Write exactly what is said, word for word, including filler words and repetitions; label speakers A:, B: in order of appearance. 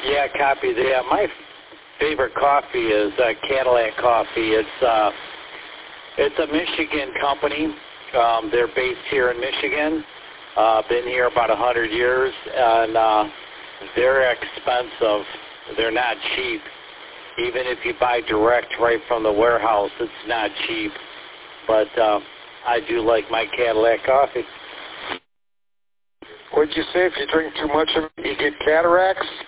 A: Yeah, copy that. My favorite coffee is uh, Cadillac Coffee. It's uh, it's a Michigan company. Um, they're based here in Michigan. Uh, been here about a hundred years, and uh, they're expensive. They're not cheap. Even if you buy direct right from the warehouse, it's not cheap. But uh, I do like my Cadillac coffee.
B: What'd you say? If you drink too much of it, you get cataracts?